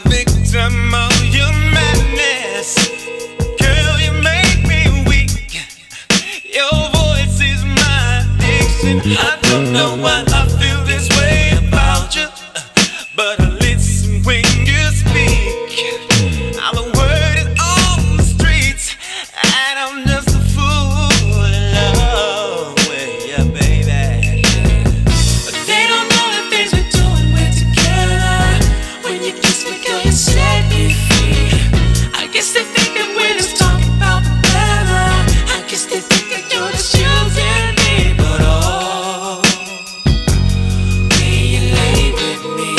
victim of your madness. Girl, you make me weak. Your voice is my addiction. I don't know why I feel this way about you, but I listen when you speak. I'm a word on the streets, and I'm just a fool in love with you, baby. But they don't know the things we're doing, we're together. When you kiss me, girl, you set me free. I guess they think that we're just talking about the weather. I guess they think that you're just using me, but oh, when you lay with me,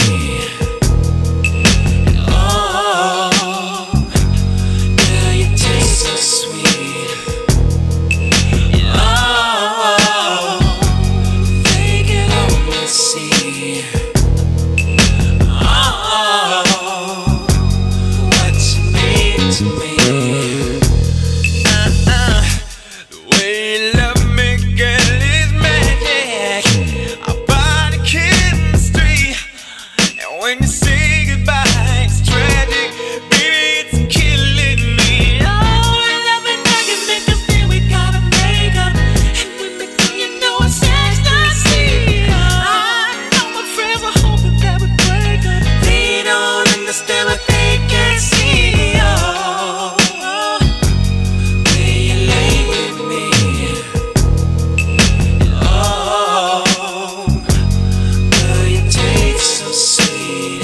oh, girl, you taste so sweet. Oh, they can only see. Oh, what you mean to me. The way you love me, girl, is magic. Our body chemistry, and when you say goodbye, it's tragic. Baby, it's killing me. Oh, I love it when you make us feel we gotta make up, and when we do, you know it's ecstasy. I know my friends are hoping that we break up. They don't understand what they can't see. Oh, when you lay with me, oh, girl, you taste so sweet.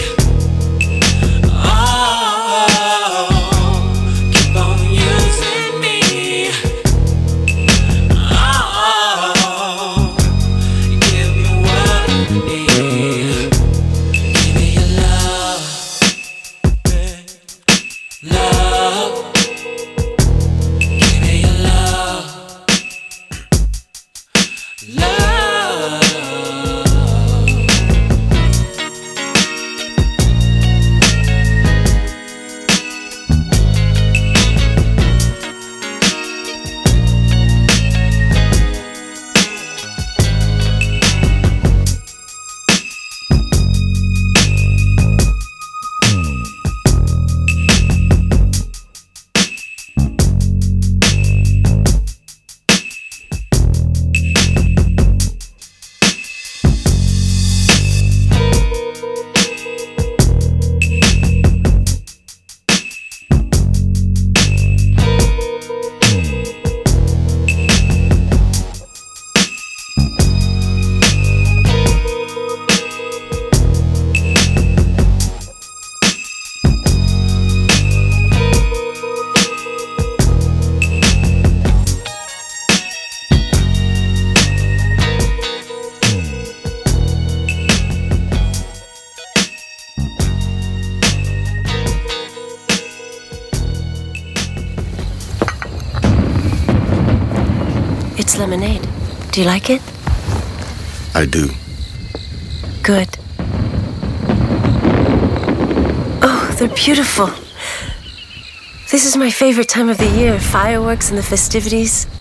Oh, keep on using me. Oh, give me what I need. Give me your love, love. Give me your love, love. It's lemonade. Do you like it? I do. Good. Oh, they're beautiful. This is my favorite time of the year. Fireworks and the festivities.